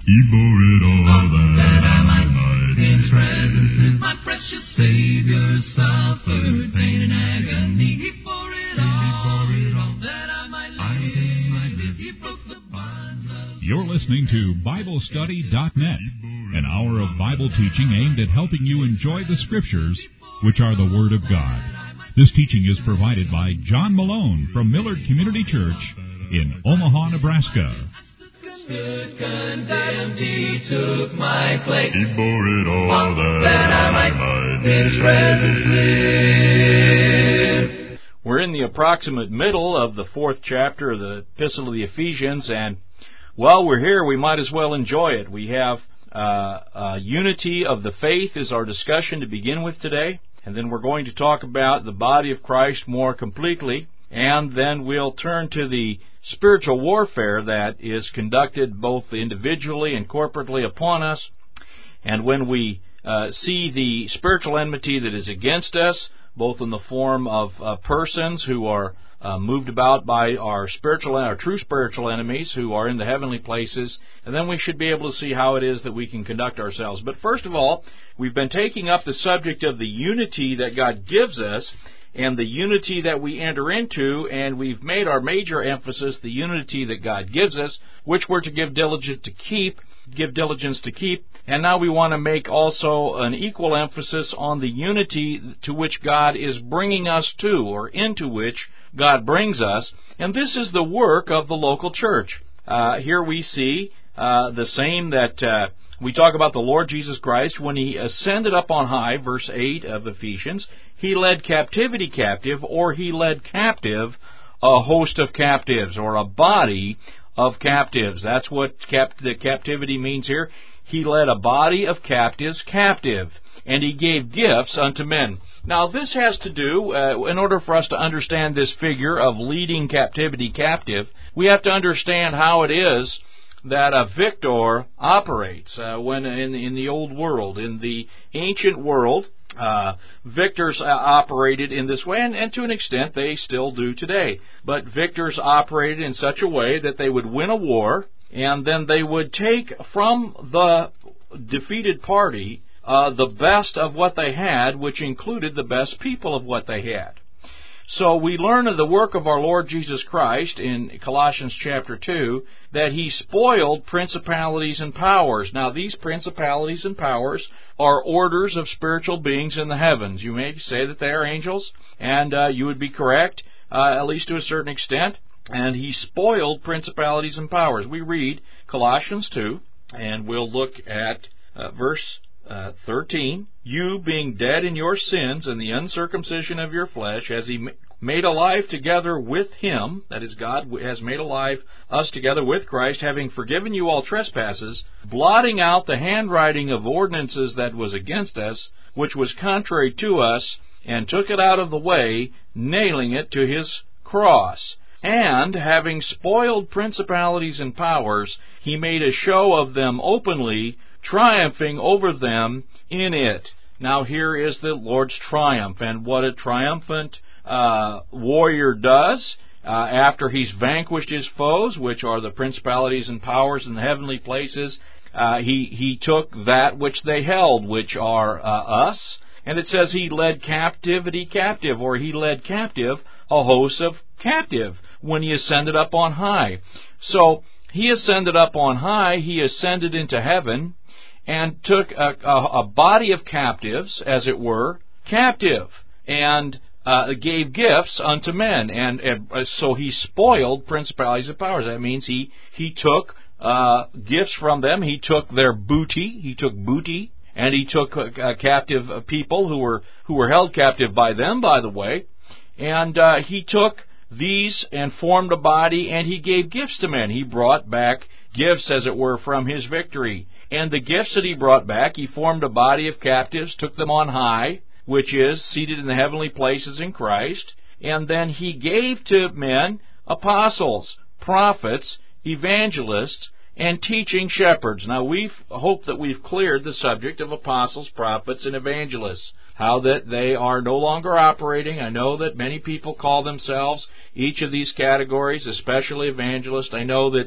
He bore it all that I might in His presence. My precious Savior suffered pain and agony. He bore it all that I might live. He broke the bonds of... You're listening to BibleStudy.net, an hour of Bible teaching aimed at helping you enjoy the Scriptures, which are the Word of God. This teaching is provided by John Malone from Millard Community Church in Omaha, Nebraska. Stood condemned, He took my place. He bore it all that I might in His presence live. We're in the approximate middle of the 4th chapter of the Epistle of the Ephesians, and while we're here, we might as well enjoy it. We have unity of the faith is our discussion to begin with today, and then we're going to talk about the body of Christ more completely, and then we'll turn to the spiritual warfare that is conducted both individually and corporately upon us. And when we see the spiritual enmity that is against us, both in the form of persons who are moved about by our true spiritual enemies who are in the heavenly places, and then we should be able to see how it is that we can conduct ourselves. But first of all, we've been taking up the subject of the unity that God gives us, and the unity that we enter into, and we've made our major emphasis the unity that God gives us, which we're to give diligence to keep, and now we want to make also an equal emphasis on the unity to which God is bringing us to, or into which God brings us, and this is the work of the local church. Here we see the same that we talk about the Lord Jesus Christ when He ascended up on high, verse 8 of Ephesians. He led captivity captive, or He led captive a host of captives, or a body of captives. That's what the captivity means here. He led a body of captives captive, and He gave gifts unto men. Now this has to do, in order for us to understand this figure of leading captivity captive, we have to understand how it is that a victor operates. When in the old world, in the ancient world, victors operated in this way, and to an extent they still do today. But victors operated in such a way that they would win a war, and then they would take from the defeated party the best of what they had, which included the best people of what they had. So we learn of the work of our Lord Jesus Christ in Colossians chapter 2 that He spoiled principalities and powers. Now these principalities and powers are orders of spiritual beings in the heavens. You may say that they are angels, and you would be correct, at least to a certain extent. And He spoiled principalities and powers. We read Colossians 2, and we'll look at verse 13. You being dead in your sins and the uncircumcision of your flesh, as He made alive together with Him, that is, God has made alive us together with Christ, having forgiven you all trespasses, blotting out the handwriting of ordinances that was against us, which was contrary to us, and took it out of the way, nailing it to His cross. And, having spoiled principalities and powers, He made a show of them openly, triumphing over them in it. Now here is the Lord's triumph, and what a triumphant warrior does after he's vanquished his foes, which are the principalities and powers in the heavenly places. He took that which they held, which are us, and it says He led captivity captive, or He led captive a host of captive when He ascended up on high. So He ascended up on high, He ascended into heaven, and took a body of captives, as it were, captive, and gave gifts unto men. And so He spoiled principalities and powers. That means He took gifts from them. He took their booty. He took booty, and He took captive people who were held captive by them, by the way. And He took these and formed a body, and He gave gifts to men. He brought back gifts, as it were, from His victory. And the gifts that He brought back, He formed a body of captives, took them on high, which is seated in the heavenly places in Christ. And then He gave to men apostles, prophets, evangelists, and teaching shepherds. Now, we hope that we've cleared the subject of apostles, prophets, and evangelists, how that they are no longer operating. I know that many people call themselves each of these categories, especially evangelists. I know that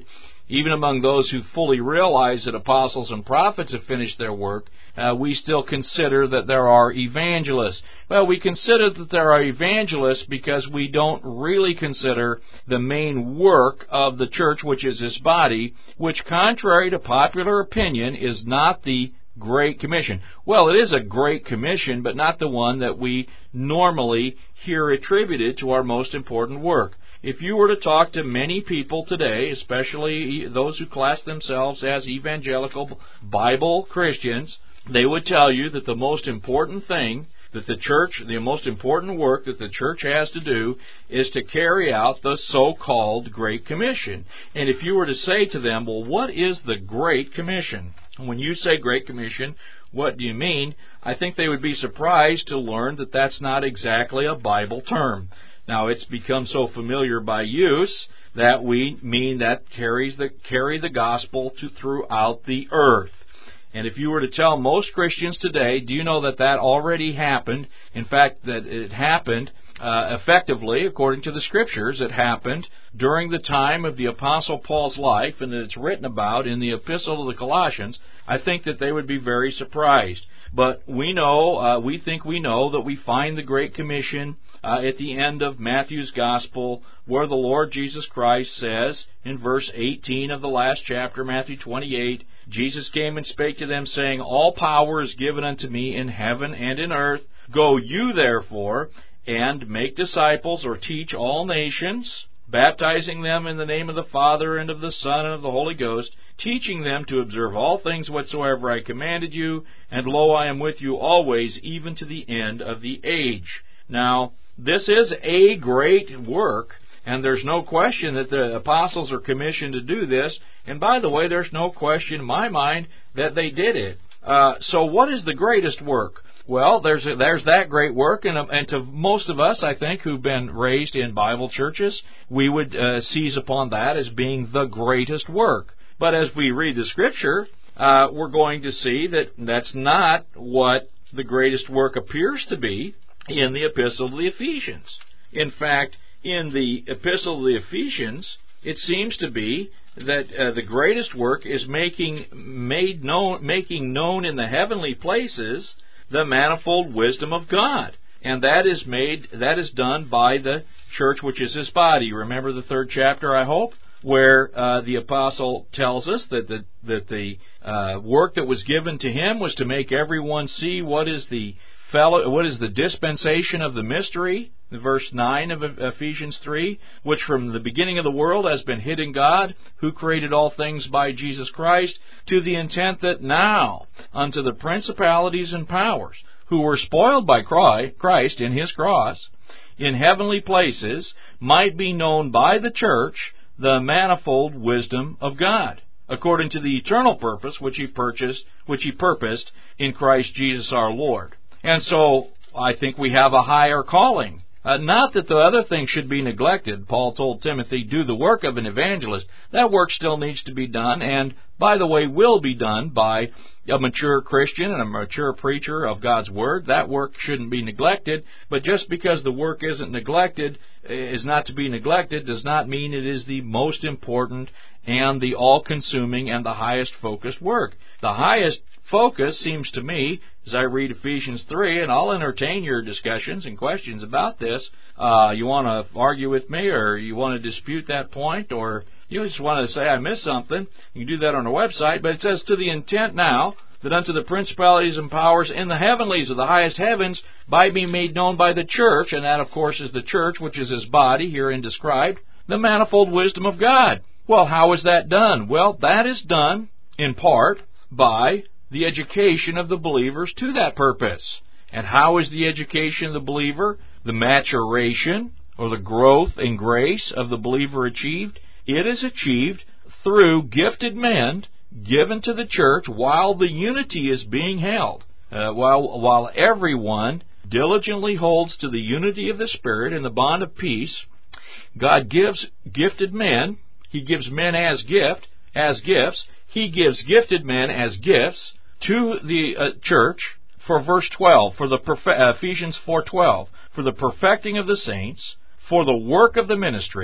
even among those who fully realize that apostles and prophets have finished their work, we still consider that there are evangelists. Well, we consider that there are evangelists because we don't really consider the main work of the church, which is His body, which, contrary to popular opinion, is not the Great Commission. Well, it is a Great Commission, but not the one that we normally hear attributed to our most important work. If you were to talk to many people today, especially those who class themselves as evangelical Bible Christians, they would tell you that the most important thing that the most important work that the church has to do is to carry out the so-called Great Commission. And if you were to say to them, well, what is the Great Commission? When you say Great Commission, what do you mean? I think they would be surprised to learn that that's not exactly a Bible term. Now, it's become so familiar by use that we mean that carry the gospel throughout the earth. And if you were to tell most Christians today, do you know that already happened? In fact, that it happened effectively, according to the Scriptures, it happened during the time of the Apostle Paul's life, and that it's written about in the Epistle to the Colossians. I think that they would be very surprised. But we think we know that we find the Great Commission at the end of Matthew's Gospel, where the Lord Jesus Christ says, in verse 18 of the last chapter, Matthew 28, Jesus came and spake to them, saying, All power is given unto me in heaven and in earth. Go you therefore, and make disciples, or teach all nations, baptizing them in the name of the Father, and of the Son, and of the Holy Ghost, teaching them to observe all things whatsoever I commanded you, and lo, I am with you always, even to the end of the age. Now, this is a great work, and there's no question that the apostles are commissioned to do this. And by the way, there's no question in my mind that they did it. So what is the greatest work? Well, there's that great work, and to most of us, I think, who've been raised in Bible churches, we would seize upon that as being the greatest work. But as we read the Scripture, we're going to see that that's not what the greatest work appears to be in the Epistle to the Ephesians. In fact, in the Epistle to the Ephesians, it seems to be that the greatest work is making known in the heavenly places the manifold wisdom of God. And that is done by the church, which is His body. Remember the 3rd chapter, I hope, where the apostle tells us that the work that was given to him was to make everyone see what is the dispensation of the mystery, verse 9 of Ephesians 3, which from the beginning of the world has been hid in God, who created all things by Jesus Christ, to the intent that now unto the principalities and powers, who were spoiled by Christ in His cross, in heavenly places, might be known by the church the manifold wisdom of God, according to the eternal purpose which He purposed in Christ Jesus our Lord. And so I think we have a higher calling. Not that the other things should be neglected. Paul told Timothy, do the work of an evangelist. That work still needs to be done, and, by the way, will be done by a mature Christian and a mature preacher of God's Word. That work shouldn't be neglected, but just because the work is not to be neglected, does not mean it is the most important and the all-consuming and the highest focused work. The highest focus seems to me, as I read Ephesians 3, and I'll entertain your discussions and questions about this. You want to argue with me, or you want to dispute that point, or you just want to say I missed something, you can do that on our website. But it says, to the intent now that unto the principalities and powers in the heavenlies of the highest heavens by being made known by the church, and that of course is the church, which is His body herein described, the manifold wisdom of God. Well, how is that done? Well, that is done in part by the education of the believers to that purpose. And how is the education of the believer, the maturation or the growth in grace of the believer achieved? It is achieved through gifted men given to the church while the unity is being held. While everyone diligently holds to the unity of the Spirit and the bond of peace, God gives gifted men. He gives men as gifts. He gives gifted men as gifts to the church for verse 12, for the Ephesians 4:12, for the perfecting of the saints, for the work of the ministry,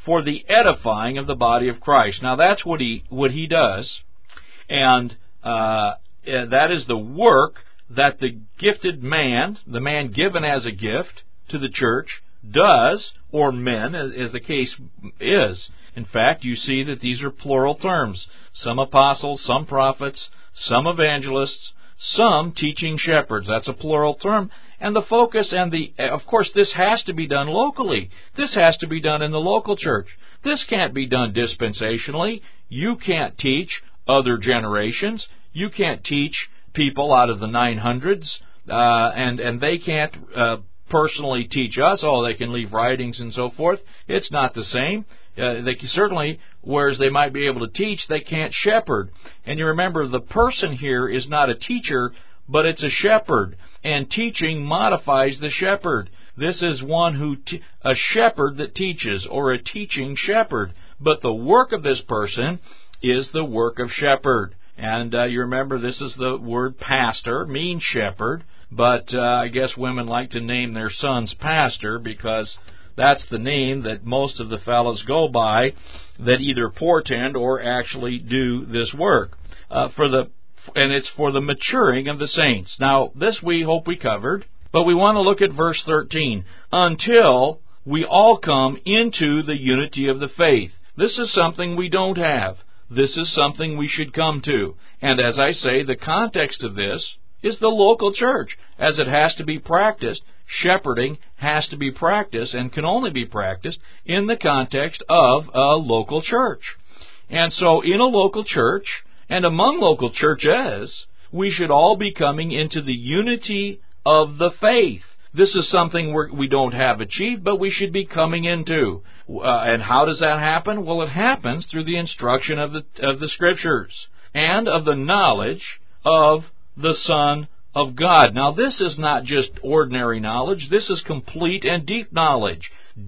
for the edifying of the body of Christ. Now that's what he does, and that is the work that the gifted man, the man given as a gift to the church, does, or men, as the case is. In fact, you see that these are plural terms. Some apostles, some prophets, some evangelists, some teaching shepherds. That's a plural term. And the focus of course, this has to be done locally. This has to be done in the local church. This can't be done dispensationally. You can't teach other generations. You can't teach people out of the 900s, and they can't personally teach us. Oh, they can leave writings and so forth. It's not the same. They can certainly, whereas they might be able to teach, they can't shepherd. And you remember, the person here is not a teacher, but it's a shepherd. And teaching modifies the shepherd. This is one a shepherd that teaches, or a teaching shepherd. But the work of this person is the work of shepherd. And you remember, this is the word pastor, means shepherd. But I guess women like to name their sons pastor, because that's the name that most of the fellows go by that either portend or actually do this work. And it's for the maturing of the saints. Now, this we hope we covered, but we want to look at verse 13. Until we all come into the unity of the faith. This is something we don't have. This is something we should come to. And as I say, the context of this is the local church, as it has to be practiced. Shepherding has to be practiced and can only be practiced in the context of a local church. And so in a local church, and among local churches, we should all be coming into the unity of the faith. This is something we don't have achieved, but we should be coming into. And how does that happen? Well, it happens through the instruction of the Scriptures and of the knowledge of the Son of God. Now, this is not just ordinary knowledge. This is complete and deep knowledge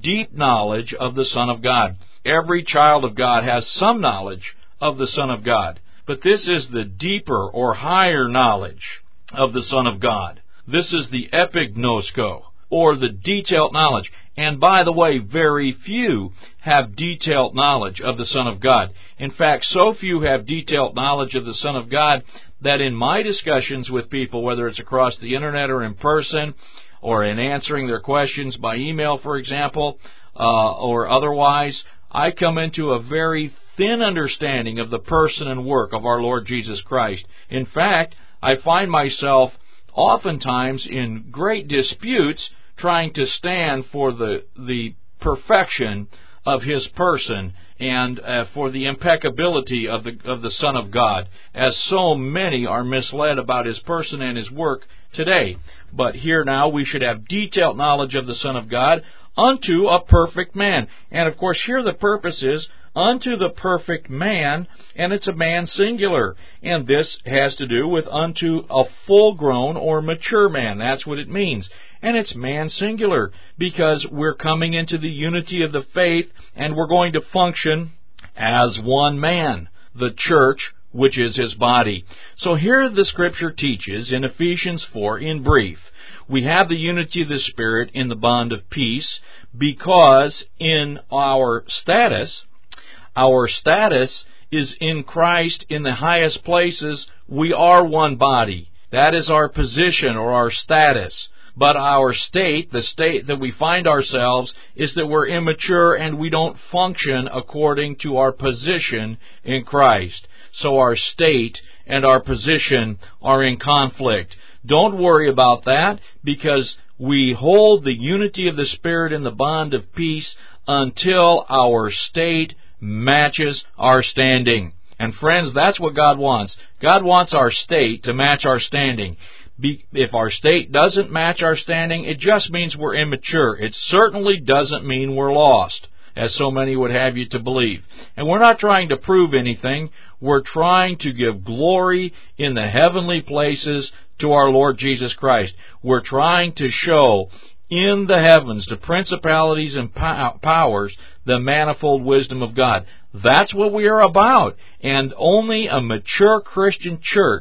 of the Son of God. Every child of God has some knowledge of the Son of God. But this is the deeper or higher knowledge of the Son of God. This is the epignosko, or the detailed knowledge. And by the way, very few have detailed knowledge of the Son of God. In fact, so few have detailed knowledge of the Son of God that in my discussions with people, whether it's across the internet or in person, or in answering their questions by email, for example, or otherwise, I come into a very thin understanding of the person and work of our Lord Jesus Christ. In fact, I find myself oftentimes in great disputes trying to stand for the perfection of His person and for the impeccability of the Son of God, as so many are misled about His person and His work today. But here now we should have detailed knowledge of the Son of God unto a perfect man. And of course here the purpose is unto the perfect man, and it's a man singular. And this has to do with unto a full-grown or mature man. That's what it means. And it's man singular, because we're coming into the unity of the faith, and we're going to function as one man, the church, which is His body. So here the Scripture teaches in Ephesians 4, in brief, we have the unity of the Spirit in the bond of peace, because in our status is in Christ in the highest places. We are one body. That is our position or our status. But our state, the state that we find ourselves, is that we're immature and we don't function according to our position in Christ. So our state and our position are in conflict. Don't worry about that, because we hold the unity of the Spirit in the bond of peace until our state matches our standing. And friends, that's what God wants. God wants our state to match our standing. If our state doesn't match our standing, it just means we're immature. It certainly doesn't mean we're lost, as so many would have you to believe. And we're not trying to prove anything. We're trying to give glory in the heavenly places to our Lord Jesus Christ. We're trying to show in the heavens to principalities and powers the manifold wisdom of God. That's what we are about. And only a mature Christian church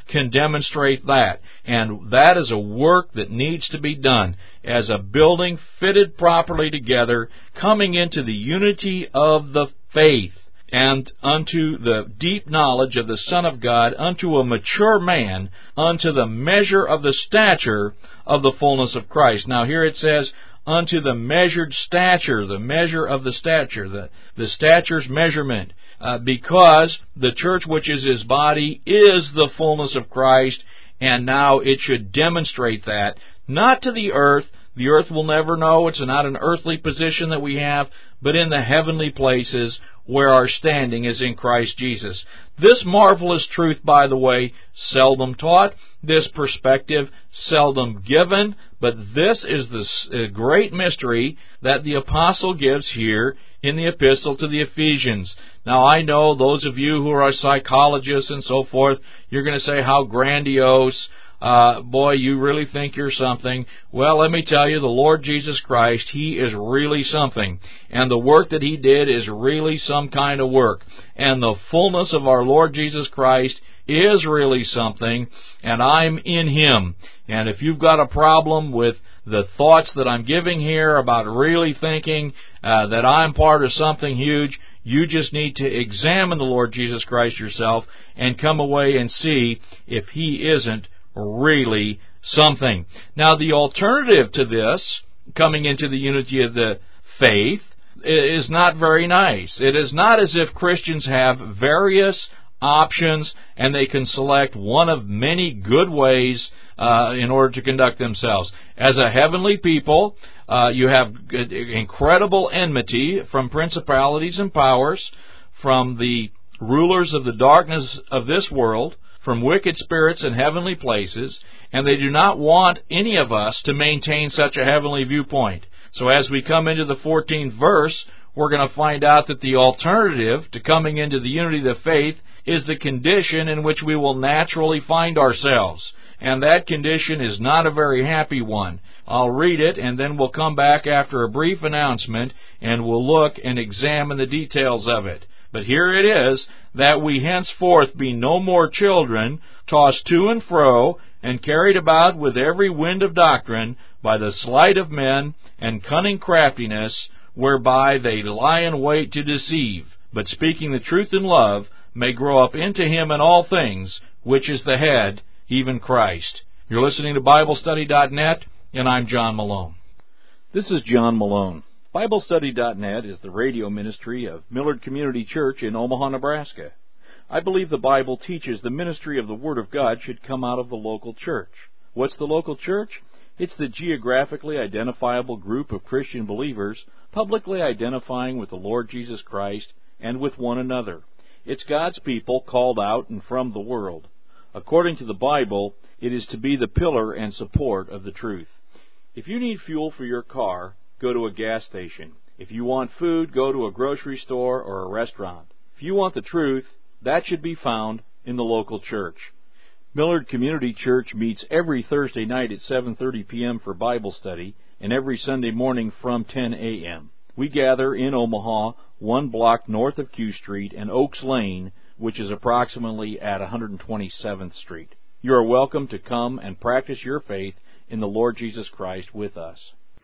can demonstrate that. And that is a work that needs to be done as a building fitted properly together, coming into the unity of the faith, and unto the deep knowledge of the Son of God, unto a mature man, unto the measure of the stature of the fullness of Christ. Now here it says, unto the measured stature, the measure of the stature, the stature's measurement, because the church, which is His body, is the fullness of Christ, and now it should demonstrate that, not to the earth. The earth will never know. It's not an earthly position that we have, but in the heavenly places where our standing is in Christ Jesus. This marvelous truth, by the way, seldom taught, this perspective seldom given, but this is the great mystery that the apostle gives here in the epistle to the Ephesians. Now, I know those of you who are psychologists and so forth, you're going to say, how grandiose. Boy, you really think you're something. Well, let me tell you, the Lord Jesus Christ, He is really something. And the work that He did is really some kind of work. And the fullness of our Lord Jesus Christ is really something, and I'm in Him. And if you've got a problem with the thoughts that I'm giving here about really thinking that I'm part of something huge, you just need to examine the Lord Jesus Christ yourself and come away and see if He isn't really something. Now, the alternative to this, coming into the unity of the faith, is not very nice. It is not as if Christians have various options and they can select one of many good ways in order to conduct themselves. As a heavenly people, you have incredible enmity from principalities and powers, from the rulers of the darkness of this world, from wicked spirits in heavenly places, and they do not want any of us to maintain such a heavenly viewpoint. So as we come into the 14th verse, we're going to find out that the alternative to coming into the unity of the faith is the condition in which we will naturally find ourselves. And that condition is not a very happy one. I'll read it, and then we'll come back after a brief announcement, and we'll look and examine the details of it. But here it is, that we henceforth be no more children, tossed to and fro, and carried about with every wind of doctrine, by the sleight of men, and cunning craftiness, whereby they lie in wait to deceive, but speaking the truth in love, may grow up into Him in all things, which is the head, even Christ. You're listening to BibleStudy.net, and I'm John Malone. This is John Malone. BibleStudy.net is the radio ministry of Millard Community Church in Omaha, Nebraska. I believe the Bible teaches the ministry of the Word of God should come out of the local church. What's the local church? It's the geographically identifiable group of Christian believers publicly identifying with the Lord Jesus Christ and with one another. It's God's people called out and from the world. According to the Bible, it is to be the pillar and support of the truth. If you need fuel for your car, go to a gas station. If you want food, go to a grocery store or a restaurant. If you want the truth, that should be found in the local church. Millard Community Church meets every Thursday night at 7:30 p.m. for Bible study and every Sunday morning from 10 a.m. We gather in Omaha, one block north of Q Street and Oaks Lane, which is approximately at 127th Street. You are welcome to come and practice your faith in the Lord Jesus Christ with us.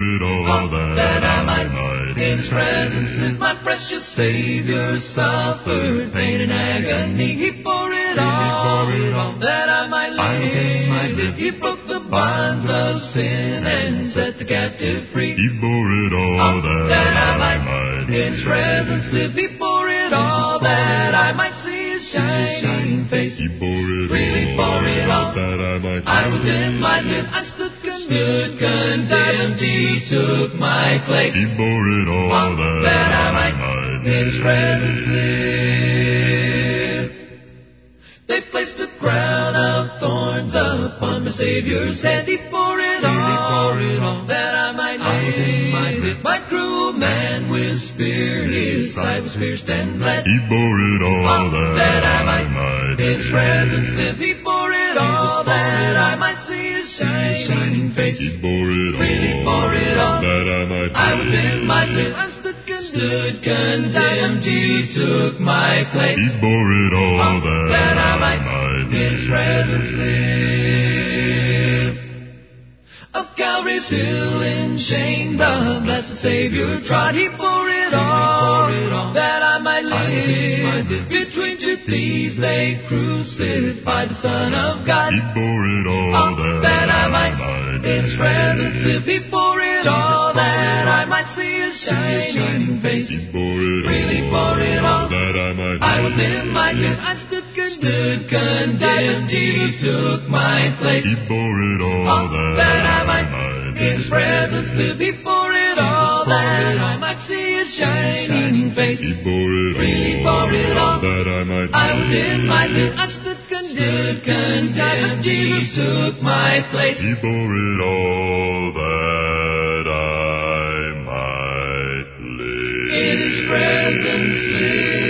That I might in His presence live, my precious Savior suffered pain and agony. He bore it all, that I might live. He broke the bonds of sin and set the captive free. He bore it all, that I might in His presence live. He bore it all, that I might see His shining face. He bore it really bore it all, that I might. I was in my live. I stood condemned. He took my place. He bore it all, that I might in His presence live. They placed a crown of thorns upon my Savior's head. He bore it all, that I might live. My cruel man with spear, His side was pierced and bled. He bore it all, that I might in His presence live. He bore it all, that I might see His shining face. He bore it really all, bore it all, that I might. I was in my live. I stood stood condemned, He took my place. He bore it all that I might live. in His presence live. Of Calvary's hill in shame, the blessed Savior trod. He bore it all, that I might live. Between two thieves they crucified the Son of God. He bore it all that I might in His presence live. He bore it all, that I might see His shining face. He bore it Really bore it all, that I might I was in my death, I stood condemned, Jesus took my place. He bore it all that I might in His presence live. He bore it all, that I might see His shining face. He bore it Really bore it all, that I might I was in my death, I stood condemned, but Jesus took my place. He bore it all that I might live. In His presence live.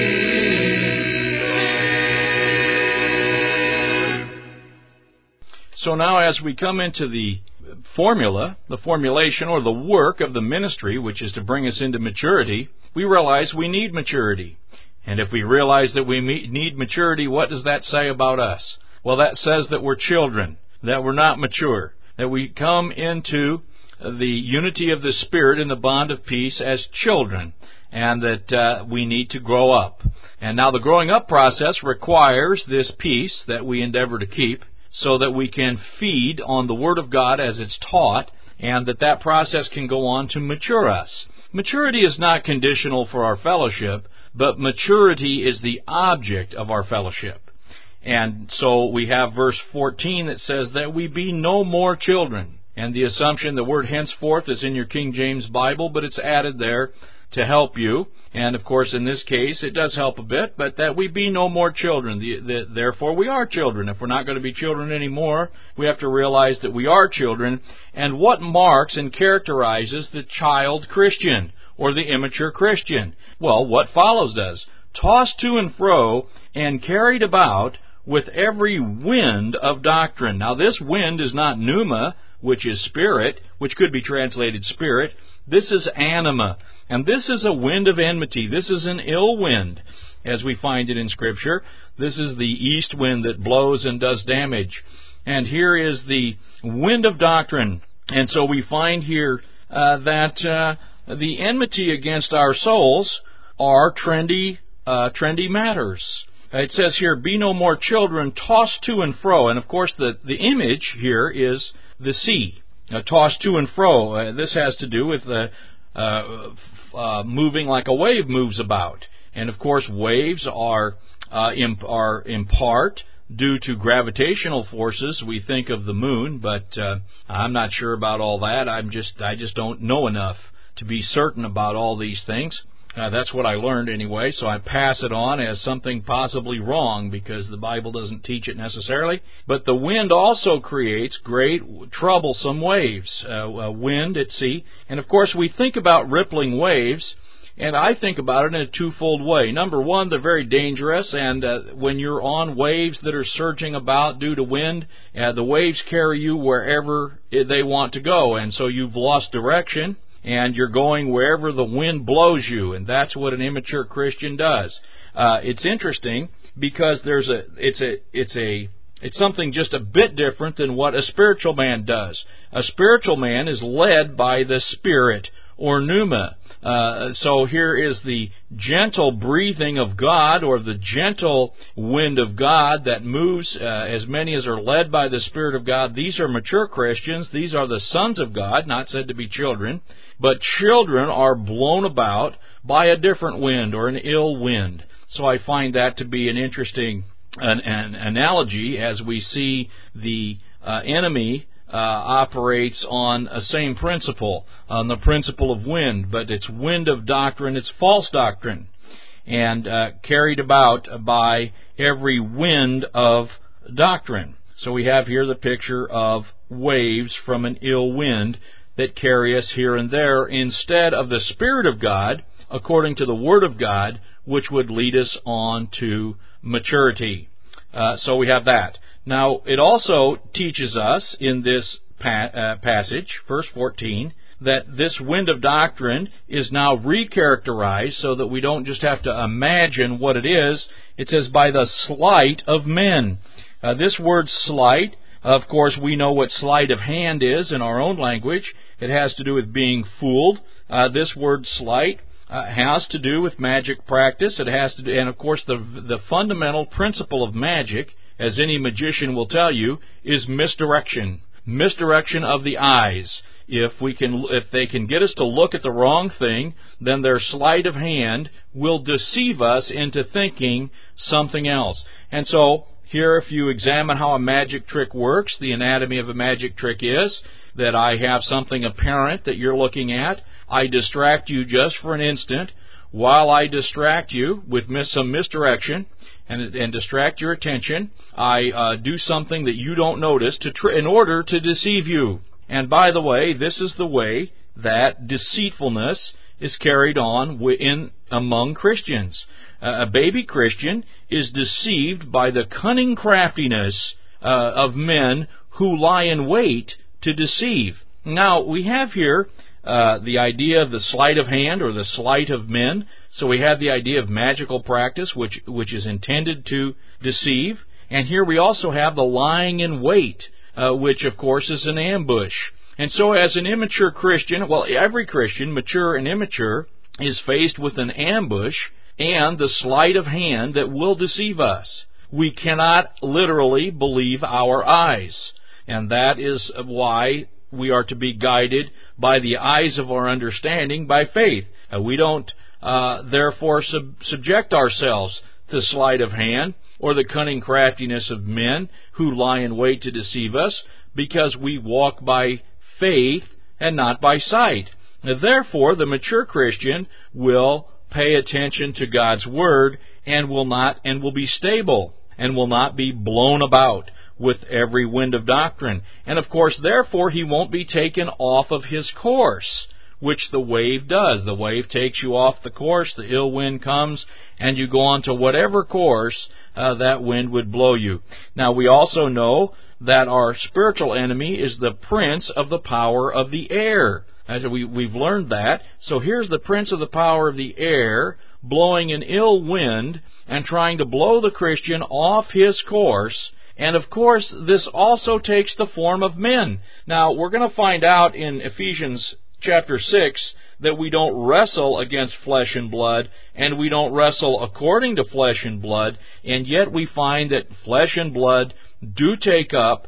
So now as we come into the formulation, or the work of the ministry, which is to bring us into maturity, we realize we need maturity. And if we realize that we need maturity, what does that say about us? Well, that says that we're children, that we're not mature, that we come into the unity of the Spirit in the bond of peace as children, and that we need to grow up. And now the growing up process requires this peace that we endeavor to keep, so that we can feed on the Word of God as it's taught, and that process can go on to mature us. Maturity is not conditional for our fellowship, but maturity is the object of our fellowship. And so we have verse 14 that says that we be no more children. And the assumption, the word henceforth is in your King James Bible, but it's added there to help you. And of course, in this case, it does help a bit, but that we be no more children. Therefore, we are children. If we're not going to be children anymore, we have to realize that we are children. And what marks and characterizes the child Christian or the immature Christian? Well, what follows does. Tossed to and fro and carried about with every wind of doctrine. Now, this wind is not pneuma, which is spirit, which could be translated spirit. This is anima. And this is a wind of enmity. This is an ill wind, as we find it in Scripture. This is the east wind that blows and does damage. And here is the wind of doctrine. And so we find here that the enmity against our souls are trendy matters. It says here, be no more children, tossed to and fro. And of course, the image here is the sea, tossed to and fro. This has to do with moving like a wave moves about. And of course, waves are in part due to gravitational forces. We think of the moon, but I'm not sure about all that. I just don't know enough to be certain about all these things. That's what I learned anyway, so I pass it on as something possibly wrong because the Bible doesn't teach it necessarily. But the wind also creates great troublesome waves, wind at sea. And of course we think about rippling waves, and I think about it in a twofold way. Number one, they're very dangerous, and when you're on waves that are surging about due to wind, the waves carry you wherever they want to go, and so you've lost direction. And you're going wherever the wind blows you, and that's what an immature Christian does. It's interesting because it's something just a bit different than what a spiritual man does. A spiritual man is led by the Spirit, or pneuma. So here is the gentle breathing of God, or the gentle wind of God that moves as many as are led by the Spirit of God. These are mature Christians. These are the sons of God, not said to be children. But children are blown about by a different wind, or an ill wind. So I find that to be an interesting an analogy, as we see the enemy operates on a same principle, on the principle of wind, but it's wind of doctrine, it's false doctrine, and carried about by every wind of doctrine. So we have here the picture of waves from an ill wind that carry us here and there, instead of the Spirit of God, according to the Word of God, which would lead us on to maturity. So we have that. Now, it also teaches us in this passage, verse 14, that this wind of doctrine is now recharacterized so that we don't just have to imagine what it is. It says, by the sleight of men. This word sleight, of course, we know what sleight of hand is in our own language. It has to do with being fooled. This word sleight has to do with magic practice. It has to do, and of course, the fundamental principle of magic, as any magician will tell you, is misdirection. Misdirection of the eyes. If they can get us to look at the wrong thing, then their sleight of hand will deceive us into thinking something else. And so, here, if you examine how a magic trick works, the anatomy of a magic trick is that I have something apparent that you're looking at. I distract you just for an instant. While I distract you with some misdirection and distract your attention, I do something that you don't notice in order to deceive you. And by the way, this is the way that deceitfulness is carried on among Christians. A baby Christian is deceived by the cunning craftiness of men who lie in wait to deceive. Now, we have here the idea of the sleight of hand or the sleight of men. So we have the idea of magical practice, which is intended to deceive. And here we also have the lying in wait, which, of course, is an ambush. And so as an immature Christian, well, every Christian, mature and immature, is faced with an ambush and the sleight of hand that will deceive us. We cannot literally believe our eyes. And that is why we are to be guided by the eyes of our understanding by faith. We don't, therefore, subject ourselves to sleight of hand or the cunning craftiness of men who lie in wait to deceive us, because we walk by faith and not by sight. Therefore, the mature Christian will pay attention to God's Word and will be stable and will not be blown about with every wind of doctrine. And of course, therefore, he won't be taken off of his course, which the wave does. The wave takes you off the course, the ill wind comes, and you go on to whatever course that wind would blow you. Now, we also know that our spiritual enemy is the prince of the power of the air. As we've learned that. So here's the prince of the power of the air blowing an ill wind and trying to blow the Christian off his course. And of course, this also takes the form of men. Now, we're going to find out in Ephesians chapter 6 that we don't wrestle against flesh and blood, and we don't wrestle according to flesh and blood, and yet we find that flesh and blood do take up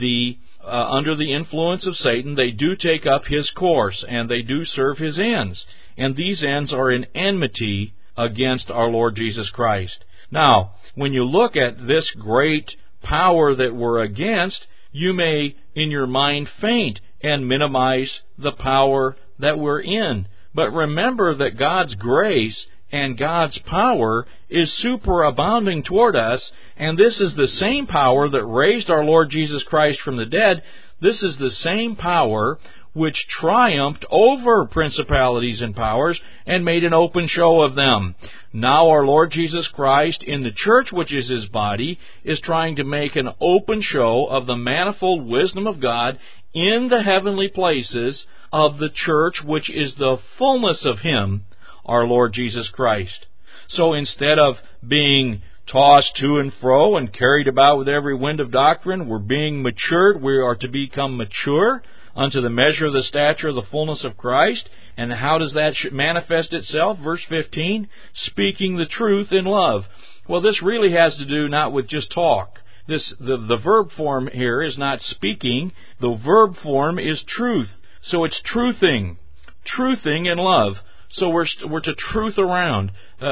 under the influence of Satan, they do take up his course, and they do serve his ends. And these ends are in enmity against our Lord Jesus Christ. Now, when you look at this great power that we're against, you may, in your mind, faint and minimize the power that we're in. But remember that God's grace and God's power is superabounding toward us, and this is the same power that raised our Lord Jesus Christ from the dead. This is the same power which triumphed over principalities and powers and made an open show of them. Now our Lord Jesus Christ, in the church which is His body, is trying to make an open show of the manifold wisdom of God in the heavenly places of the church which is the fullness of Him, our Lord Jesus Christ. So instead of being tossed to and fro and carried about with every wind of doctrine, we're being matured. We are to become mature unto the measure of the stature of the fullness of Christ. And how does that manifest itself? Verse 15, speaking the truth in love. Well, this really has to do not with just talk. The verb form here is not speaking. The verb form is truth. So it's truthing in love. So we're to truth around.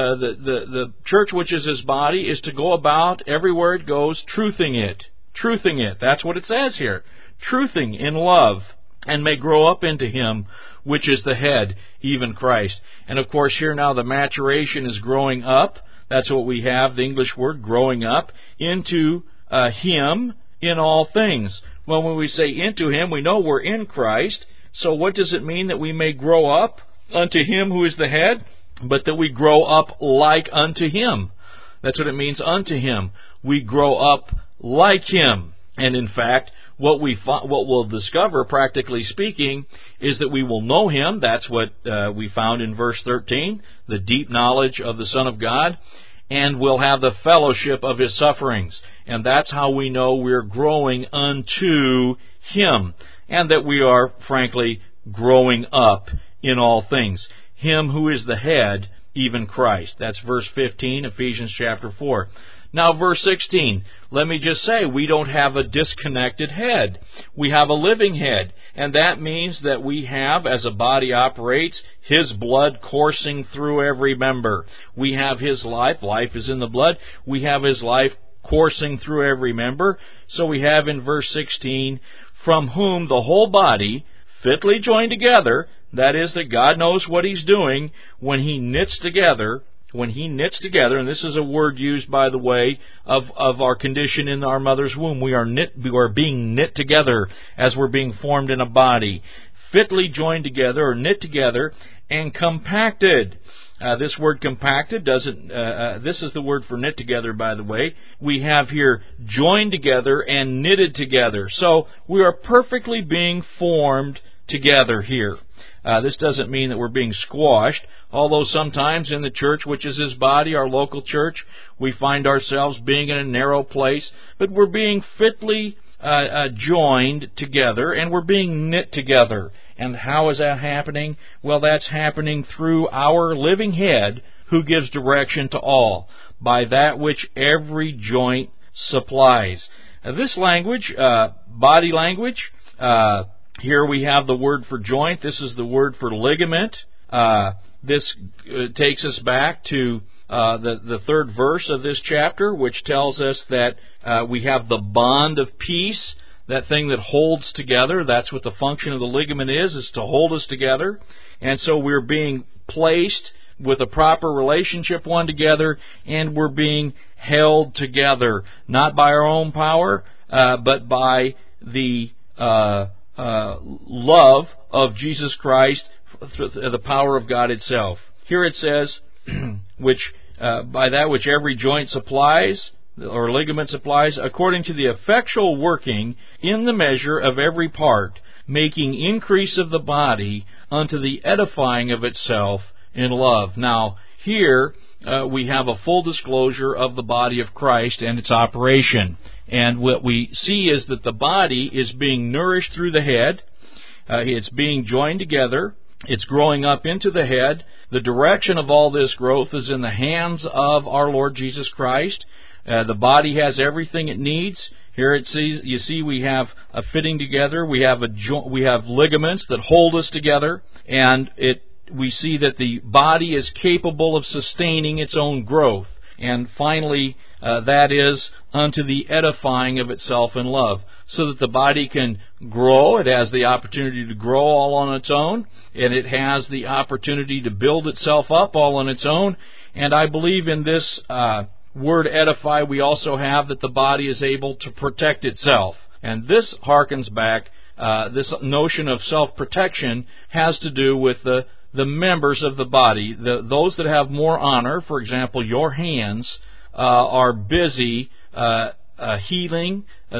The church which is His body is to go about everywhere it goes, truthing it. Truthing it. That's what it says here. Truthing in love, and may grow up into Him which is the head, even Christ. And of course here now the maturation is growing up. That's what we have, the English word, growing up, into Him in all things. Well, when we say into Him, we know we're in Christ. So what does it mean that we may grow up unto Him who is the head? But that we grow up like unto Him. That's what it means, unto Him. We grow up like Him. And in fact, what we'll discover, practically speaking, is that we will know Him. That's what we found in verse 13, the deep knowledge of the Son of God, and we'll have the fellowship of His sufferings. And that's how we know we're growing unto Him, and that we are, frankly, growing up in all things. Him who is the head, even Christ. That's verse 15, Ephesians chapter 4. Now, verse 16, let me just say, we don't have a disconnected head. We have a living head, and that means that we have, as a body operates, His blood coursing through every member. We have His life. Life is in the blood. We have His life coursing through every member. So we have in verse 16, from whom the whole body, fitly joined together, that is, that God knows what He's doing when He knits together, and this is a word used, by the way, of our condition in our mother's womb. We are being knit together as we're being formed in a body. Fitly joined together, or knit together, and compacted. This word compacted doesn't, this is the word for knit together, by the way. We have here joined together and knitted together. So we are perfectly being formed together here. This doesn't mean that we're being squashed, although sometimes in the church, which is His body, our local church, we find ourselves being in a narrow place, but we're being fitly joined together, and we're being knit together. And how is that happening? Well, that's happening through our living head, who gives direction to all, by that which every joint supplies. This language, body language, here we have the word for joint. This is the word for ligament. This takes us back to the third verse of this chapter, which tells us that we have the bond of peace, that thing that holds together. That's what the function of the ligament is to hold us together. And so we're being placed with a proper relationship one together, and we're being held together, not by our own power, but by the love of Jesus Christ, the power of God itself. Here it says, which by that which every joint supplies, or ligament supplies, according to the effectual working in the measure of every part, making increase of the body unto the edifying of itself in love. Now, here we have a full disclosure of the body of Christ and its operation. And what we see is that the body is being nourished through the head. It's being joined together. It's growing up into the head. The direction of all this growth is in the hands of our Lord Jesus Christ. The body has everything it needs. Here you see we have a fitting together. We have ligaments that hold us together, and we see that the body is capable of sustaining its own growth. And finally, that is unto the edifying of itself in love, so that the body can grow. It has the opportunity to grow all on its own, and it has the opportunity to build itself up all on its own. And I believe in this word edify, we also have that the body is able to protect itself. And this harkens back, this notion of self-protection has to do with the members of the body. Those that have more honor, for example, your hands, are busy healing,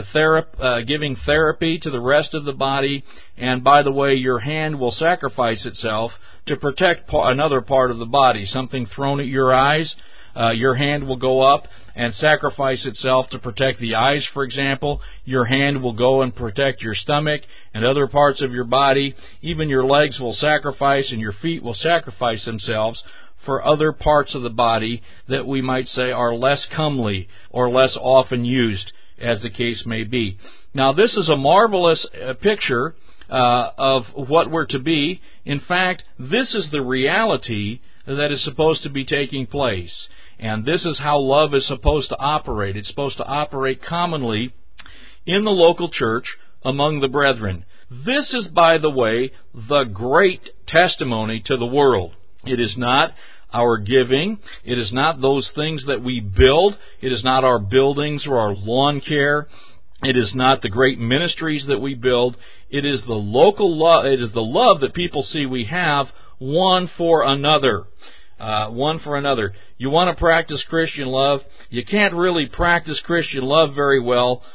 giving therapy to the rest of the body. And by the way, your hand will sacrifice itself to protect another part of the body. Something thrown at your eyes, your hand will go up and sacrifice itself to protect the eyes, for example. Your hand will go and protect your stomach and other parts of your body. Even your legs will sacrifice, and your feet will sacrifice themselves for other parts of the body that we might say are less comely or less often used, as the case may be. Now, this is a marvelous picture of what we're to be. In fact, this is the reality that is supposed to be taking place. And this is how love is supposed to operate. It's supposed to operate commonly in the local church among the brethren. This is, by the way, the great testimony to the world. It is not our giving. It is not those things that we build. It is not our buildings or our lawn care. It is not the great ministries that we build. It is the local love. It is the love that people see we have one for another. One for another. You want to practice Christian love? You can't really practice Christian love very well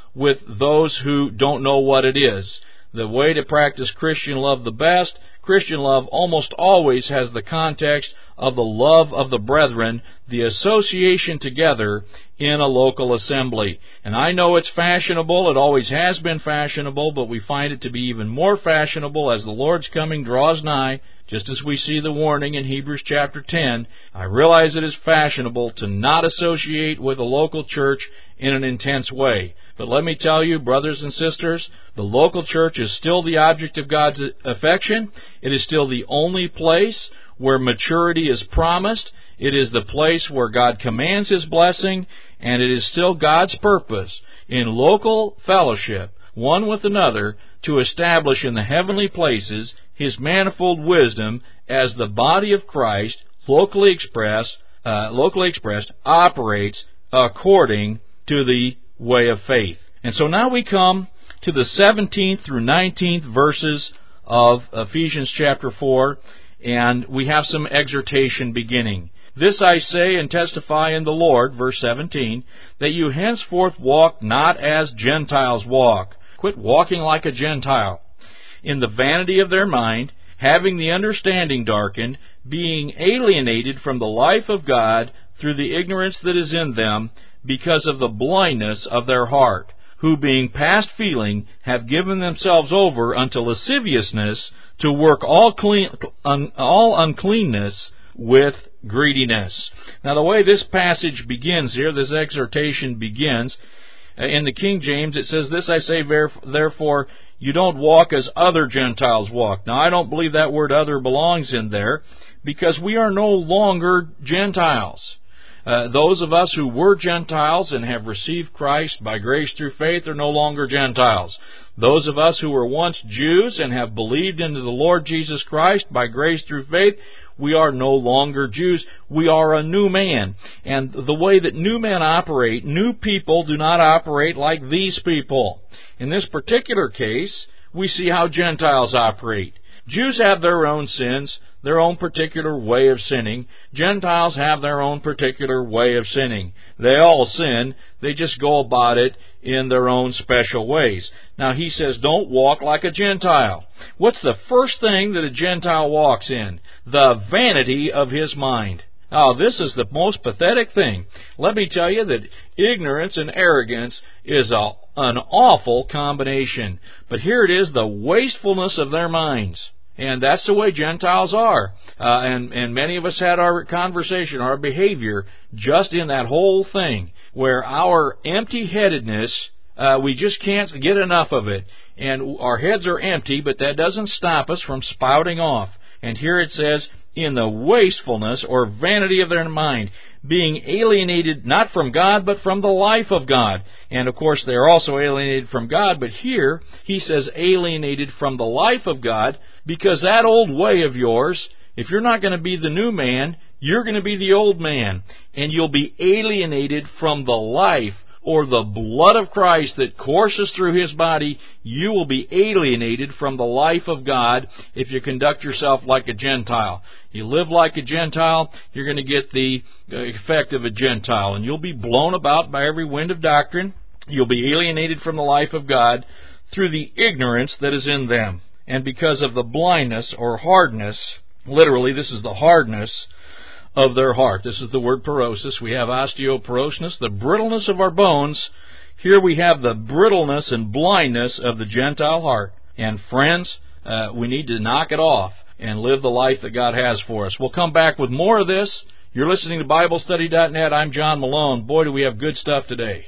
with those who don't know what it is. The way to practice Christian love the best, Christian love almost always has the context of the love of the brethren, the association together in a local assembly. And I know it's fashionable, it always has been fashionable, but we find it to be even more fashionable as the Lord's coming draws nigh, just as we see the warning in Hebrews chapter 10. I realize it is fashionable to not associate with a local church in an intense way. But let me tell you, brothers and sisters, the local church is still the object of God's affection. It is still the only place where maturity is promised. It is the place where God commands His blessing, and it is still God's purpose in local fellowship, one with another, to establish in the heavenly places His manifold wisdom as the body of Christ, locally expressed, operates according to the way of faith. And so now we come to the 17th through 19th verses of Ephesians chapter 4, and we have some exhortation beginning. This I say and testify in the Lord, verse 17, that you henceforth walk not as Gentiles walk. Quit walking like a Gentile. In the vanity of their mind, having the understanding darkened, being alienated from the life of God through the ignorance that is in them, because of the blindness of their heart, who being past feeling have given themselves over unto lasciviousness, to work all uncleanness with greediness. Now the way this passage begins here, this exhortation begins, in the King James it says, this I say therefore, you don't walk as other Gentiles walk. Now I don't believe that word other belongs in there, because we are no longer Gentiles. Those of us who were Gentiles and have received Christ by grace through faith are no longer Gentiles. Those of us who were once Jews and have believed into the Lord Jesus Christ by grace through faith, we are no longer Jews. We are a new man. And the way that new men operate, new people do not operate like these people. In this particular case, we see how Gentiles operate. Jews have their own sins, their own particular way of sinning. Gentiles have their own particular way of sinning. They all sin. They just go about it in their own special ways. Now he says, don't walk like a Gentile. What's the first thing that a Gentile walks in? The vanity of his mind. Now, this is the most pathetic thing. Let me tell you that ignorance and arrogance is an awful combination. But here it is, the wastefulness of their minds. And that's the way Gentiles are. And many of us had our conversation, our behavior, just in that whole thing, where our empty-headedness, we just can't get enough of it. And our heads are empty, but that doesn't stop us from spouting off. And here it says, in the wastefulness or vanity of their mind, being alienated not from God, but from the life of God. And of course, they are also alienated from God, but here he says alienated from the life of God, because that old way of yours, if you're not going to be the new man, you're going to be the old man, and you'll be alienated from the life or the blood of Christ that courses through His body. You will be alienated from the life of God if you conduct yourself like a Gentile. You live like a Gentile, you're going to get the effect of a Gentile, and you'll be blown about by every wind of doctrine. You'll be alienated from the life of God through the ignorance that is in them. And because of the blindness or hardness, literally this is the hardness of their heart. This is the word porosis. We have osteoporosis, the brittleness of our bones. Here we have the brittleness and blindness of the Gentile heart. And friends, we need to knock it off and live the life that God has for us. We'll come back with more of this. You're listening to BibleStudy.net. I'm John Malone. Boy, do we have good stuff today.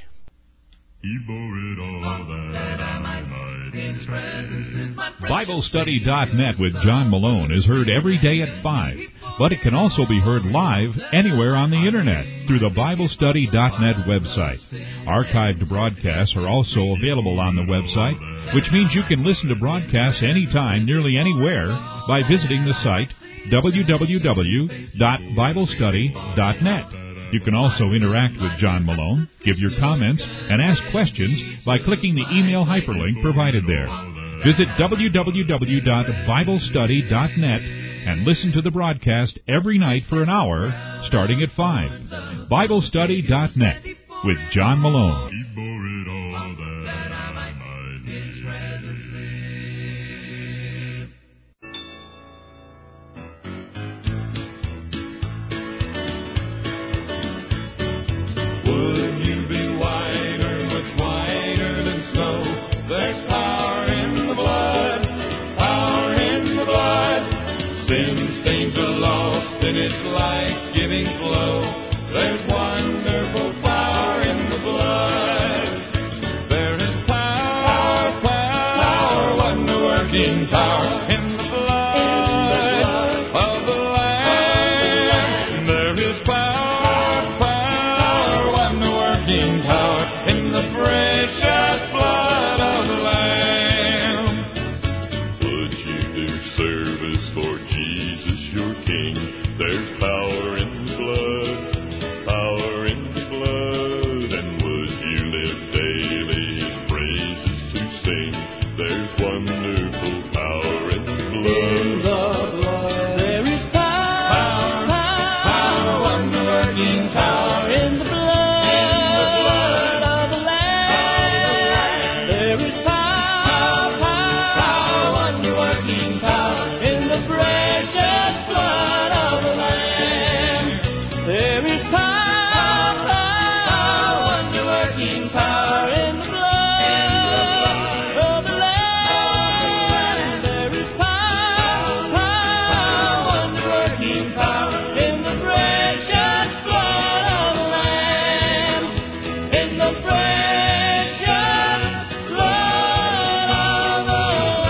BibleStudy.net with John Malone is heard every day at 5, but it can also be heard live anywhere on the Internet through the BibleStudy.net website. Archived broadcasts are also available on the website, which means you can listen to broadcasts anytime, nearly anywhere, by visiting the site www.BibleStudy.net. You can also interact with John Malone, give your comments, and ask questions by clicking the email hyperlink provided there. Visit www.BibleStudy.net and listen to the broadcast every night for an hour, starting at 5. BibleStudy.net with John Malone. working power in the blood of the Lamb. There is power, power, wonder-working power in the precious blood of the Lamb. Would you do service for Jesus, your King? There's power in the blood, power in the blood. And would you live daily in praises to sing? There's wonderful power in the blood. There is power, power, wonder-working power in the blood of the Lamb. There is power, wonder-working power in the precious blood of the Lamb. There is power, wonder-working power in the blood of the Lamb. There is power, wonder-working power in the precious blood of the Lamb. In the precious blood of the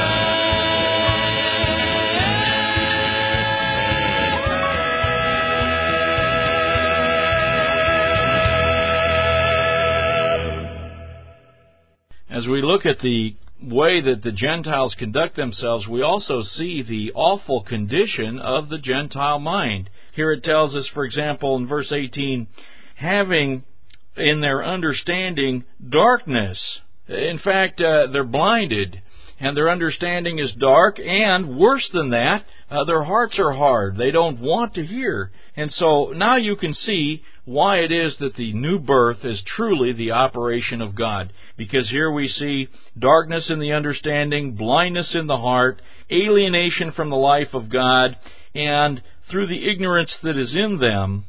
As we look at the way that the Gentiles conduct themselves, we also see the awful condition of the Gentile mind. Here it tells us, for example, in verse 18, having in their understanding darkness. In fact, they're blinded, and their understanding is dark, and worse than that, their hearts are hard. They don't want to hear. And so now you can see why it is that the new birth is truly the operation of God. Because here we see darkness in the understanding, blindness in the heart, alienation from the life of God, and through the ignorance that is in them,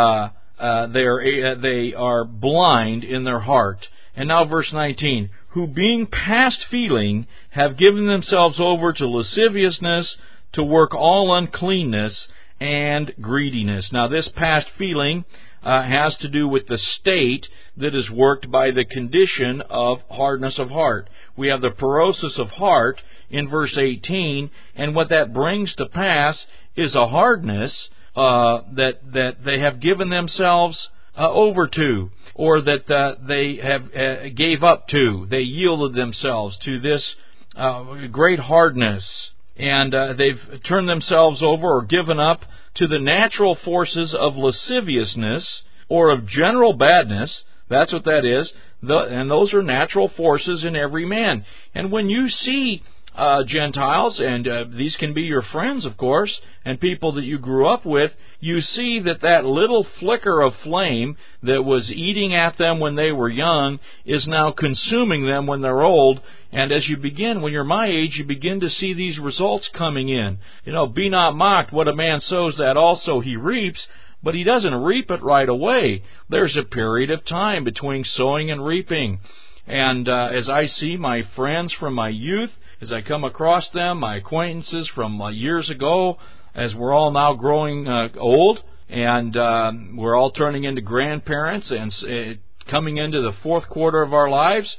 they are blind in their heart. And now verse 19, who being past feeling have given themselves over to lasciviousness, to work all uncleanness and greediness. Now this past feeling has to do with the state that is worked by the condition of hardness of heart. We have the porosis of heart in verse 18, and what that brings to pass is a hardness that they have given themselves over to, or that they have gave up to. They yielded themselves to this great hardness, and they've turned themselves over or given up to the natural forces of lasciviousness or of general badness. That's what that is. And those are natural forces in every man. And when you see Gentiles, and these can be your friends, of course, and people that you grew up with, you see that little flicker of flame that was eating at them when they were young is now consuming them when they're old. And as you begin, when you're my age, you begin to see these results coming in. You know, be not mocked, what a man sows, that also he reaps. But he doesn't reap it right away. There's a period of time between sowing and reaping. And as I see my friends from my youth, as I come across them, my acquaintances from years ago, as we're all now growing old, and we're all turning into grandparents and coming into the fourth quarter of our lives,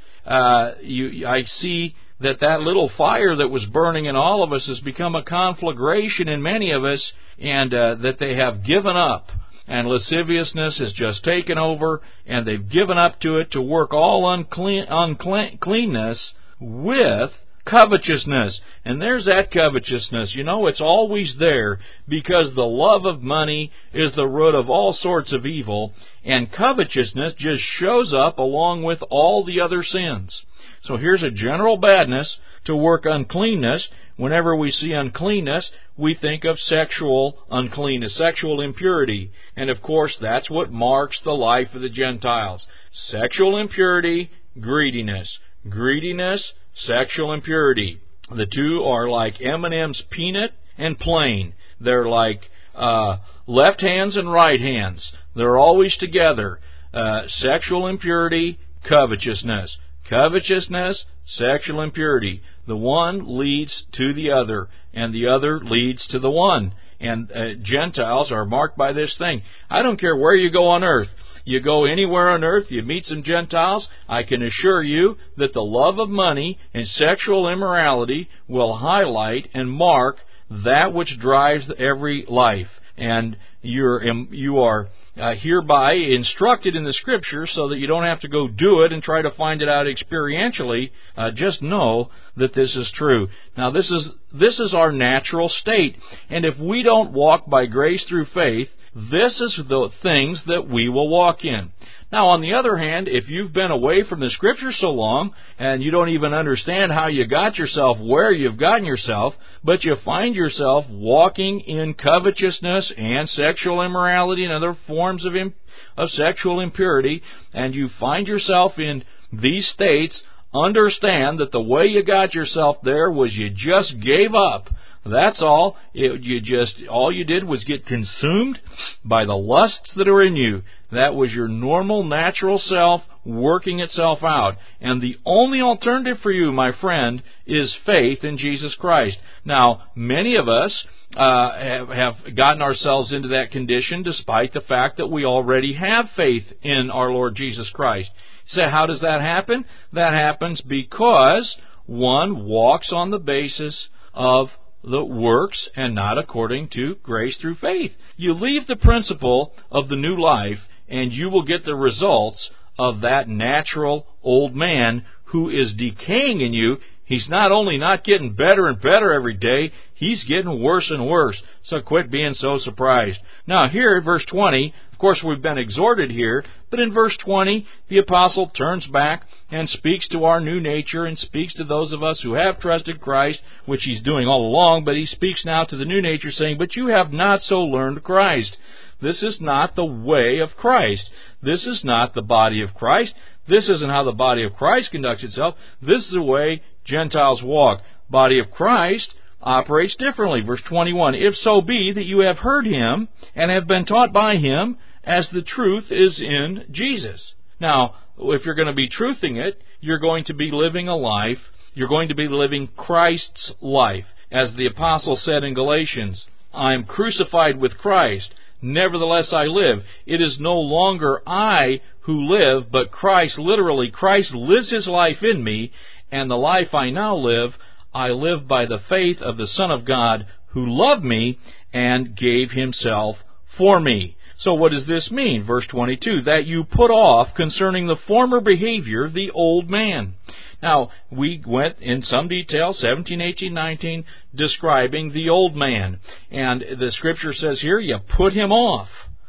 I see that little fire that was burning in all of us has become a conflagration in many of us, and that they have given up. And lasciviousness has just taken over, and they've given up to it to work all uncleanness with covetousness. And there's that covetousness. You know, it's always there, because the love of money is the root of all sorts of evil, and covetousness just shows up along with all the other sins. So here's a general badness to work uncleanness. Whenever we see uncleanness, we think of sexual uncleanness, sexual impurity. And of course, that's what marks the life of the Gentiles. Sexual impurity, greediness. Greediness, sexual impurity. The two are like M&M's peanut and plain. They're like left hands and right hands. They're always together. Sexual impurity, covetousness. Covetousness, sexual impurity. The one leads to the other, and the other leads to the one. And Gentiles are marked by this thing. I don't care where you go on earth. You go anywhere on earth, you meet some Gentiles, I can assure you that the love of money and sexual immorality will highlight and mark that which drives every life. And you are hereby instructed in the Scripture so that you don't have to go do it and try to find it out experientially. Just know that this is true. Now, this is our natural state. And if we don't walk by grace through faith, this is the things that we will walk in. Now, on the other hand, if you've been away from the Scripture so long and you don't even understand how you got yourself where you've gotten yourself, but you find yourself walking in covetousness and sexual immorality and other forms of sexual impurity, and you find yourself in these states, understand that the way you got yourself there was you just gave up. That's all. All you did was get consumed by the lusts that are in you. That was your normal, natural self working itself out. And the only alternative for you, my friend, is faith in Jesus Christ. Now, many of us have gotten ourselves into that condition despite the fact that we already have faith in our Lord Jesus Christ. So how does that happen? That happens because one walks on the basis of the works and not according to grace through faith. You leave the principle of the new life and you will get the results of that natural old man who is decaying in you. He's not only not getting better and better every day, he's getting worse and worse. So quit being so surprised. Now here, verse 20, of course we've been exhorted here, but in verse 20, the apostle turns back and speaks to our new nature and speaks to those of us who have trusted Christ, which he's doing all along, but he speaks now to the new nature saying, but you have not so learned Christ. This is not the way of Christ. This is not the body of Christ. This isn't how the body of Christ conducts itself. This is the way Gentiles walk. Body of Christ operates differently. Verse 21, if so be that you have heard him and have been taught by him as the truth is in Jesus. Now, if you're going to be truthing it, you're going to be living a life. You're going to be living Christ's life. As the apostle said in Galatians, I am crucified with Christ. Nevertheless I live. It is no longer I who live, but Christ. Literally, Christ lives his life in me, and the life I now live, I live by the faith of the Son of God, who loved me and gave himself for me. So what does this mean? Verse 22, that you put off concerning the former behavior the old man. Now, we went in some detail, 17, 18, 19, describing the old man. And the Scripture says here, you put him off,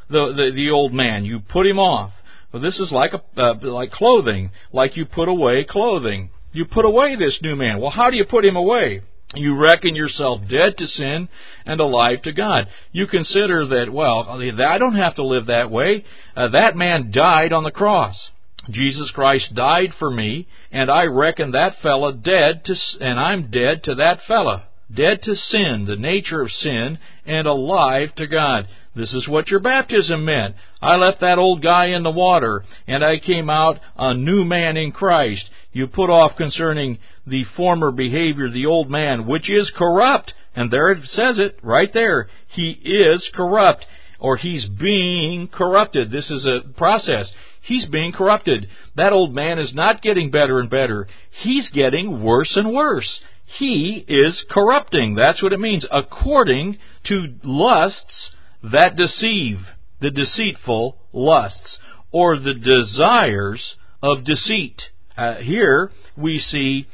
the old man. You put him off. Well, this is like clothing, like you put away clothing. You put away this new man. Well, how do you put him away? You reckon yourself dead to sin and alive to God. You consider that, well, I don't have to live that way. That man died on the cross. Jesus Christ died for me, and I reckon that fella dead and I'm dead to that fella. Dead to sin, the nature of sin, and alive to God. This is what your baptism meant. I left that old guy in the water, and I came out a new man in Christ. You put off concerning the former behavior, the old man, which is corrupt. And there it says it, right there. He is corrupt, or he's being corrupted. This is a process. He's being corrupted. That old man is not getting better and better. He's getting worse and worse. He is corrupting. That's what it means. According to lusts that deceive, the deceitful lusts, or the desires of deceit. Here we see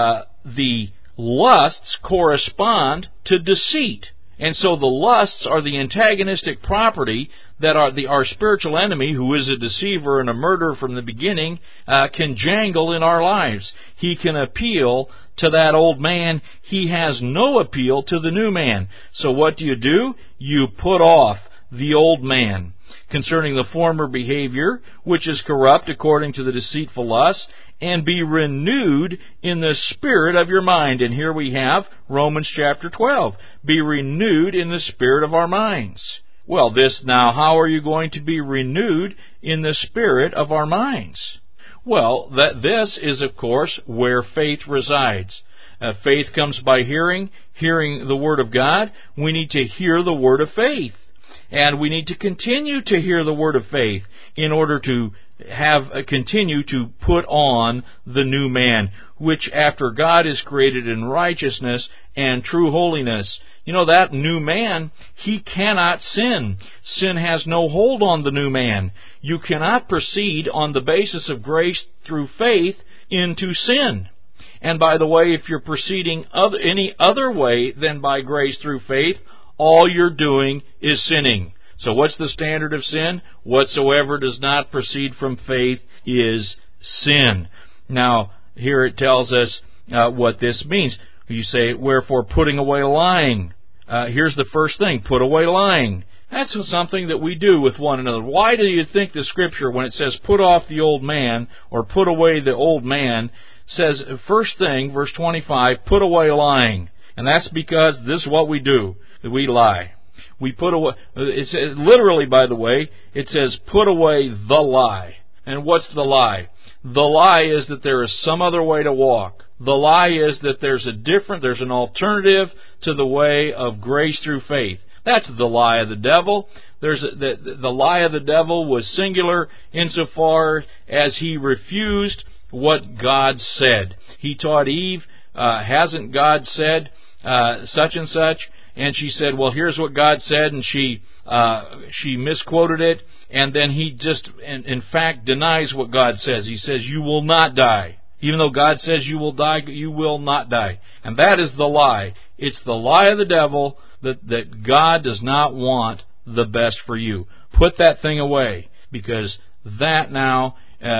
the lusts correspond to deceit. And so the lusts are the antagonistic property that our spiritual enemy, who is a deceiver and a murderer from the beginning, can jangle in our lives. He can appeal to that old man. He has no appeal to the new man. So what do? You put off the old man concerning the former behavior, which is corrupt according to the deceitful lust, and be renewed in the spirit of your mind. And here we have Romans chapter 12. Be renewed in the spirit of our minds. Well, how are you going to be renewed in the spirit of our minds? Well, this is, of course, where faith resides. Faith comes by hearing the Word of God. We need to hear the Word of faith. And we need to continue to hear the Word of faith in order to continue to put on the new man, which after God is created in righteousness and true holiness. You know, that new man, he cannot sin. Sin has no hold on the new man. You cannot proceed on the basis of grace through faith into sin. And by the way, if you're proceeding any other way than by grace through faith, all you're doing is sinning. So what's the standard of sin? Whatsoever does not proceed from faith is sin. Now, here it tells us what this means. You say, wherefore putting away lying. Here's the first thing, put away lying. That's something that we do with one another. Why do you think the Scripture, when it says put off the old man, or put away the old man, says, first thing, verse 25, put away lying. And that's because this is what we do, that we lie. We put away, it's literally, by the way, it says put away the lie. And what's the lie? The lie is that there is some other way to walk. The lie is that there's an alternative to the way of grace through faith. That's the lie of the devil. The lie of the devil was singular insofar as he refused what God said. He taught Eve, hasn't God said such and such? And she said, well, here's what God said, and she misquoted it, and then he just, in fact, denies what God says. He says, you will not die. Even though God says you will die, you will not die. And that is the lie. It's the lie of the devil that God does not want the best for you. Put that thing away, because that now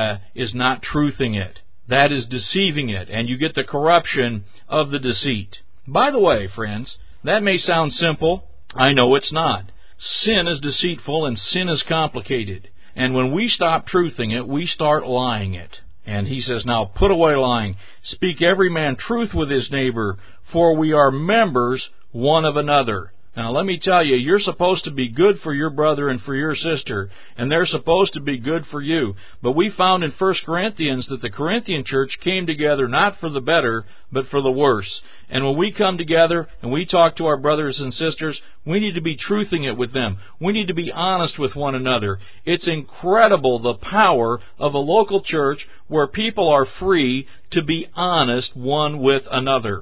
is not truthing it. That is deceiving it, and you get the corruption of the deceit. By the way, friends, that may sound simple. I know it's not. Sin is deceitful and sin is complicated. And when we stop truthing it, we start lying it. And he says, now put away lying. Speak every man truth with his neighbor, for we are members one of another. Now let me tell you, you're supposed to be good for your brother and for your sister, and they're supposed to be good for you. But we found in 1 Corinthians that the Corinthian church came together not for the better, but for the worse. And when we come together and we talk to our brothers and sisters, we need to be truthing it with them. We need to be honest with one another. It's incredible the power of a local church where people are free to be honest one with another.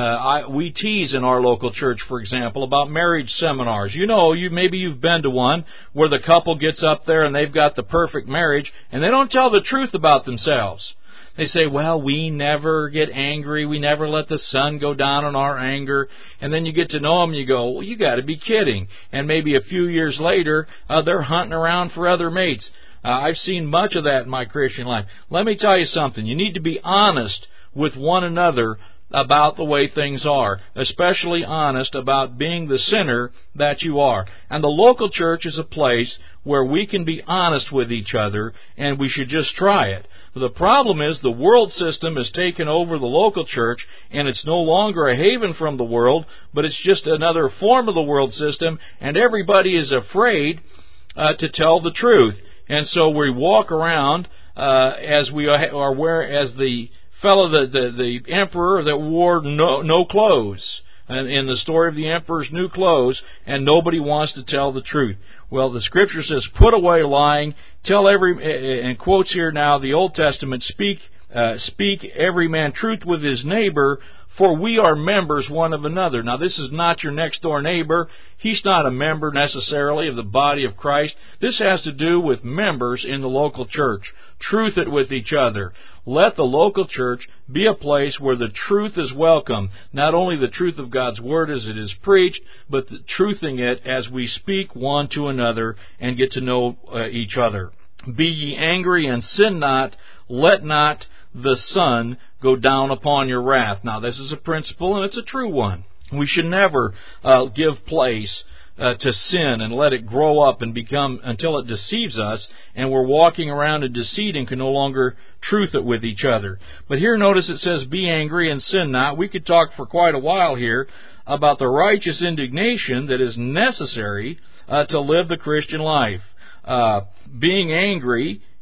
We tease in our local church, for example, about marriage seminars. You know, maybe you've been to one where the couple gets up there and they've got the perfect marriage, and they don't tell the truth about themselves. They say, well, we never get angry. We never let the sun go down on our anger. And then you get to know them and you go, well, you got to be kidding. And maybe a few years later, they're hunting around for other mates. I've seen much of that in my Christian life. Let me tell you something. You need to be honest with one another about the way things are, especially honest about being the sinner that you are. And the local church is a place where we can be honest with each other, and we should just try it. The problem is the world system has taken over the local church, and it's no longer a haven from the world, but it's just another form of the world system, and everybody is afraid to tell the truth. And so we walk around as the fellow, the emperor that wore no clothes, in the story of the emperor's new clothes, and nobody wants to tell the truth. Well, the Scripture says, put away lying, and quotes here now, the Old Testament, speak every man truth with his neighbor, for we are members one of another. Now, this is not your next door neighbor. He's not a member necessarily of the body of Christ. This has to do with members in the local church. Truth it with each other. Let the local church be a place where the truth is welcome. Not only the truth of God's Word as it is preached, but the truthing it as we speak one to another and get to know each other. Be ye angry and sin not. Let not the sun go down upon your wrath. Now, this is a principle, and it's a true one. We should never give place to sin and let it grow up and become until it deceives us, and we're walking around in deceit and can no longer truth it with each other. But here notice it says, be angry and sin not. We could talk for quite a while here about the righteous indignation that is necessary to live the Christian life. Being angry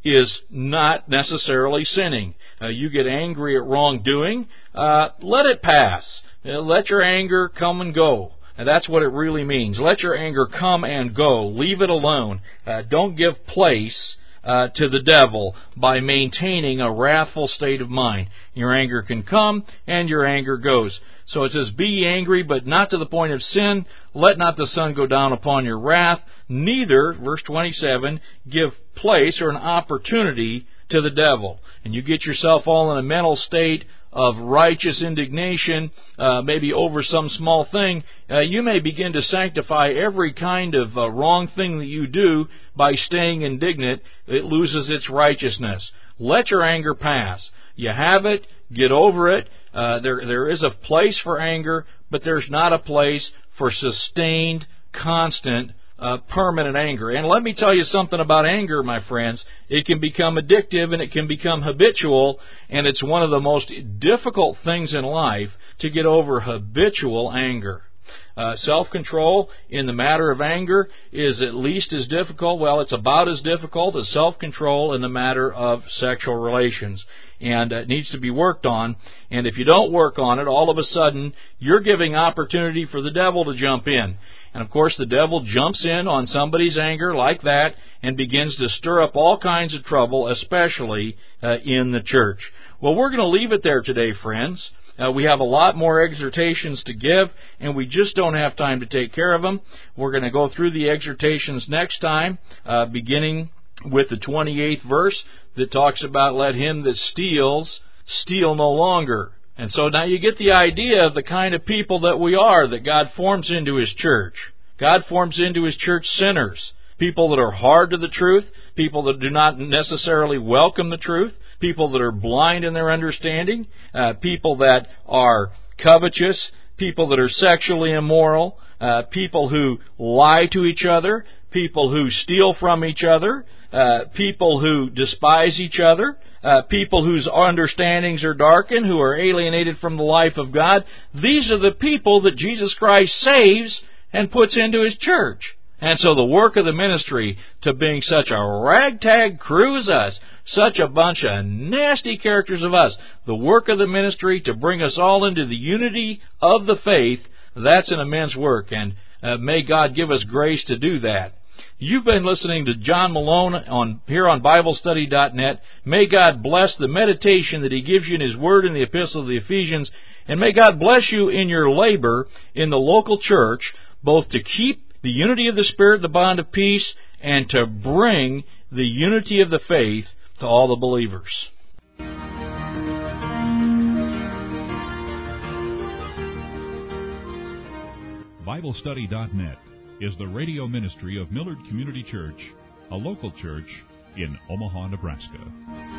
is not necessarily sinning. You get angry at wrongdoing, let it pass. Let your anger come and go. And that's what it really means. Let your anger come and go. Leave it alone. Don't give place to the devil by maintaining a wrathful state of mind. Your anger can come and your anger goes. So it says, be ye angry, but not to the point of sin. Let not the sun go down upon your wrath. Neither, verse 27, give place or an opportunity to the devil. And you get yourself all in a mental state of righteous indignation, maybe over some small thing. You may begin to sanctify every kind of wrong thing that you do by staying indignant. It loses its righteousness. Let your anger pass. You have it, get over it. There is a place for anger, but there's not a place for sustained, constant, permanent anger. And let me tell you something about anger, my friends. It can become addictive and it can become habitual, and it's one of the most difficult things in life to get over habitual anger. Self-control in the matter of anger is at least as difficult, well, it's about as difficult as self-control in the matter of sexual relations. And it needs to be worked on. And if you don't work on it, all of a sudden, you're giving opportunity for the devil to jump in. And of course, the devil jumps in on somebody's anger like that and begins to stir up all kinds of trouble, especially in the church. Well, we're going to leave it there today, friends. We have a lot more exhortations to give, and we just don't have time to take care of them. We're going to go through the exhortations next time, beginning with the 28th verse that talks about, let him that steals, steal no longer. And so now you get the idea of the kind of people that we are, that God forms into His church. God forms into His church sinners, people that are hard to the truth, people that do not necessarily welcome the truth, people that are blind in their understanding, people that are covetous, people that are sexually immoral, people who lie to each other, people who steal from each other, people who despise each other, people whose understandings are darkened, who are alienated from the life of God. These are the people that Jesus Christ saves and puts into His church. And so the work of the ministry to being such a ragtag crew as us, such a bunch of nasty characters of us, the work of the ministry to bring us all into the unity of the faith, that's an immense work, and may God give us grace to do that. You've been listening to John Malone here on BibleStudy.net. May God bless the meditation that He gives you in His Word in the Epistle of the Ephesians, and may God bless you in your labor in the local church, both to keep the unity of the Spirit, the bond of peace, and to bring the unity of the faith to all the believers. BibleStudy.net is the radio ministry of Millard Community Church, a local church in Omaha, Nebraska.